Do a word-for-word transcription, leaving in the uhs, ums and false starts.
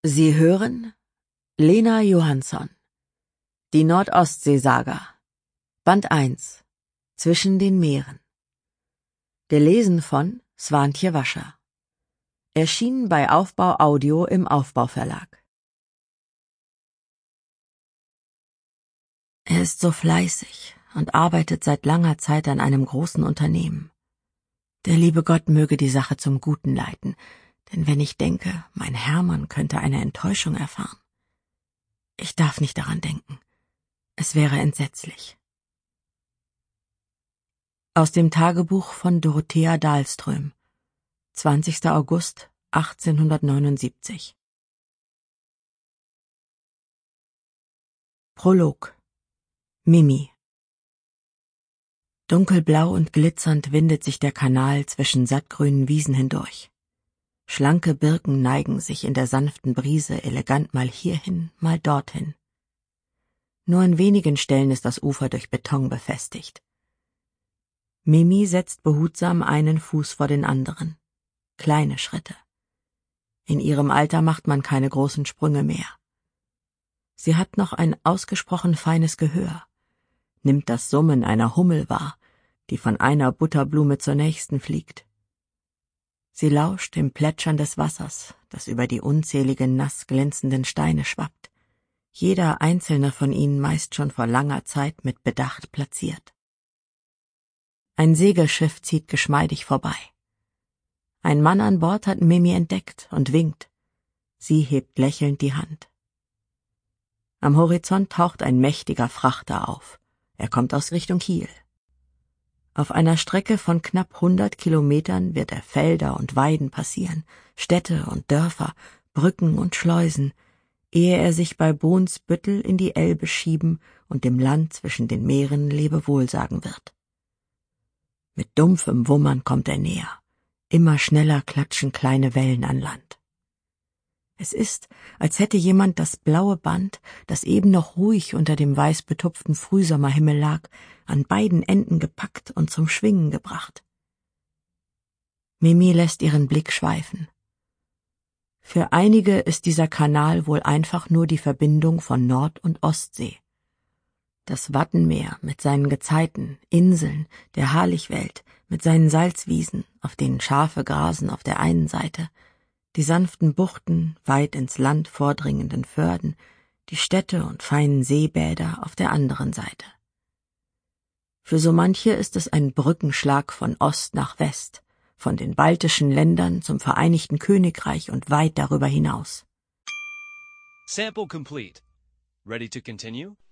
Sie hören Lena Johansson, die Nordostsee-Saga, Band eins, Zwischen den Meeren. Gelesen von Swantje Wascher. Erschienen bei Aufbau Audio im Aufbau-Verlag. Er ist so fleißig und arbeitet seit langer Zeit an einem großen Unternehmen. Der liebe Gott möge die Sache zum Guten leiten, denn wenn ich denke, mein Hermann könnte eine Enttäuschung erfahren. Ich darf nicht daran denken. Es wäre entsetzlich. Aus dem Tagebuch von Dorothea Dahlström, zwanzigster August achtzehnhundertneunundsiebzig. Prolog. Mimi. Dunkelblau und glitzernd windet sich der Kanal zwischen sattgrünen Wiesen hindurch. Schlanke Birken neigen sich in der sanften Brise elegant mal hierhin, mal dorthin. Nur an wenigen Stellen ist das Ufer durch Beton befestigt. Mimi setzt behutsam einen Fuß vor den anderen. Kleine Schritte. In ihrem Alter macht man keine großen Sprünge mehr. Sie hat noch ein ausgesprochen feines Gehör, nimmt das Summen einer Hummel wahr, die von einer Butterblume zur nächsten fliegt. Sie lauscht dem Plätschern des Wassers, das über die unzähligen nass glänzenden Steine schwappt, jeder einzelne von ihnen meist schon vor langer Zeit mit Bedacht platziert. Ein Segelschiff zieht geschmeidig vorbei. Ein Mann an Bord hat Mimi entdeckt und winkt. Sie hebt lächelnd die Hand. Am Horizont taucht ein mächtiger Frachter auf. Er kommt aus Richtung Kiel. Auf einer Strecke von knapp hundert Kilometern wird er Felder und Weiden passieren, Städte und Dörfer, Brücken und Schleusen, ehe er sich bei Bohnsbüttel in die Elbe schieben und dem Land zwischen den Meeren Lebewohl sagen wird. Mit dumpfem Wummern kommt er näher. Immer schneller klatschen kleine Wellen an Land. Es ist, als hätte jemand das blaue Band, das eben noch ruhig unter dem weiß betupften Frühsommerhimmel lag, an beiden Enden gepackt und zum Schwingen gebracht. Mimi lässt ihren Blick schweifen. Für einige ist dieser Kanal wohl einfach nur die Verbindung von Nord- und Ostsee. Das Wattenmeer mit seinen Gezeiten, Inseln, der Harlichwelt mit seinen Salzwiesen, auf denen Schafe grasen auf der einen Seite, die sanften Buchten, weit ins Land vordringenden Förden, die Städte und feinen Seebäder auf der anderen Seite. Für so manche ist es ein Brückenschlag von Ost nach West, von den baltischen Ländern zum Vereinigten Königreich und weit darüber hinaus. Sample complete. Ready to continue?